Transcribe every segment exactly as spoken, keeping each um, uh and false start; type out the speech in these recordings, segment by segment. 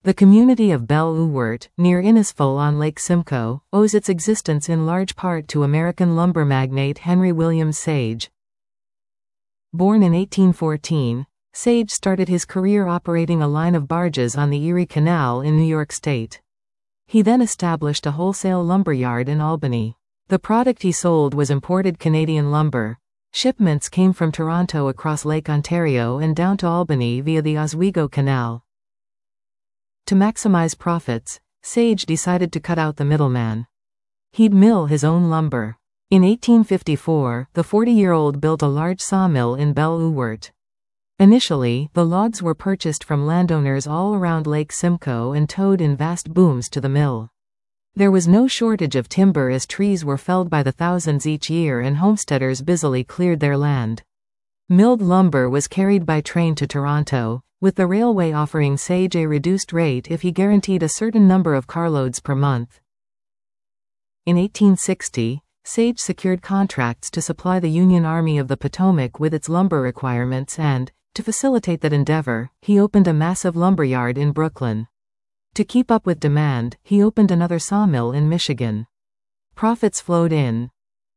The community of Belle Ouert, near Innisfil on Lake Simcoe, owes its existence in large part to American lumber magnate Henry Williams Sage. Born in eighteen fourteen, Sage started his career operating a line of barges on the Erie Canal in New York State. He then established a wholesale lumber yard in Albany. The product he sold was imported Canadian lumber. Shipments came from Toronto across Lake Ontario and down to Albany via the Oswego Canal. To maximize profits, Sage decided to cut out the middleman. He'd mill his own lumber. In eighteen fifty-four, the forty-year-old built a large sawmill in Belle Ouert. Initially, the logs were purchased from landowners all around Lake Simcoe and towed in vast booms to the mill. There was no shortage of timber as trees were felled by the thousands each year and homesteaders busily cleared their land. Milled lumber was carried by train to Toronto, with the railway offering Sage a reduced rate if he guaranteed a certain number of carloads per month. In eighteen sixty, Sage secured contracts to supply the Union Army of the Potomac with its lumber requirements and, to facilitate that endeavor, he opened a massive lumberyard in Brooklyn. To keep up with demand, he opened another sawmill in Michigan. Profits flowed in.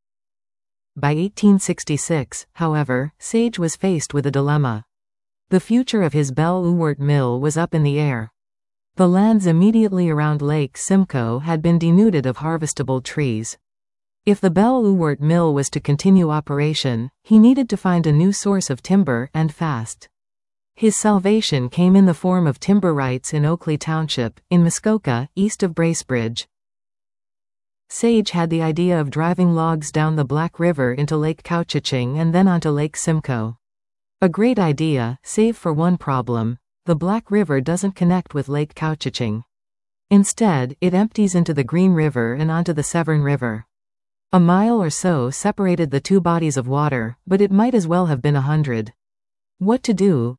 By eighteen sixty-six, however, Sage was faced with a dilemma. The future of his Belle Ouert mill was up in the air. The lands immediately around Lake Simcoe had been denuded of harvestable trees. If the Belle Ouert mill was to continue operation, he needed to find a new source of timber, and fast. His salvation came in the form of timber rights in Oakley Township, in Muskoka, east of Bracebridge. Sage had the idea of driving logs down the Black River into Lake Couchiching and then onto Lake Simcoe. A great idea, save for one problem: the Black River doesn't connect with Lake Couchiching. Instead, it empties into the Green River and onto the Severn River. A mile or so separated the two bodies of water, but it might as well have been a hundred. What to do?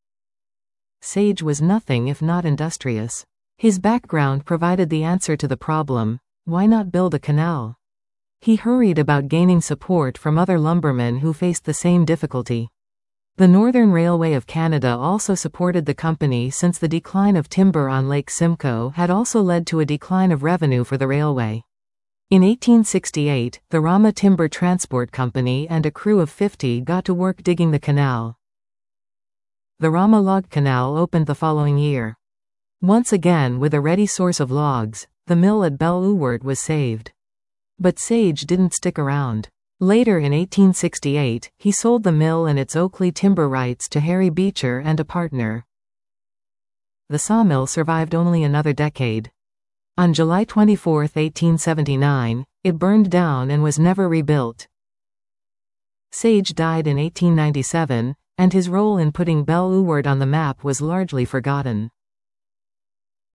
Sage was nothing if not industrious. His background provided the answer to the problem: why not build a canal? He hurried about gaining support from other lumbermen who faced the same difficulty. The Northern Railway of Canada also supported the company, since the decline of timber on Lake Simcoe had also led to a decline of revenue for the railway. In eighteen sixty-eight, the Rama Timber Transport Company and a crew of fifty got to work digging the canal. The Rama Log Canal opened the following year. Once again, with a ready source of logs, the mill at Belle Ouert was saved. But Sage didn't stick around. Later in eighteen sixty-eight, he sold the mill and its Oakley timber rights to Harry Beecher and a partner. The sawmill survived only another decade. On July twenty-fourth, eighteen seventy-nine, it burned down and was never rebuilt. Sage died in eighteen ninety-seven, and his role in putting Belle Ouert on the map was largely forgotten.